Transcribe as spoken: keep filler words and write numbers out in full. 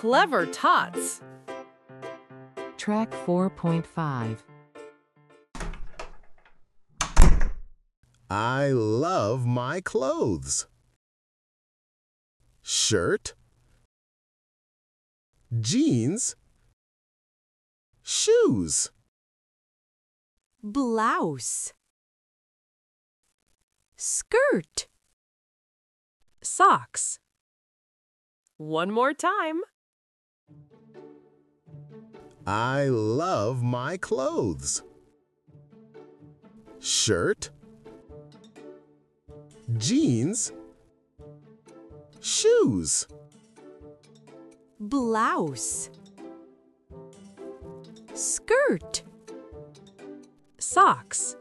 Clever tots. Track four point five. I love my clothes. Shirt, jeans, shoes. Blouse. Skirt. Socks. One more time. I love my clothes. Shirt, jeans, shoes. Blouse. Skirt. Socks.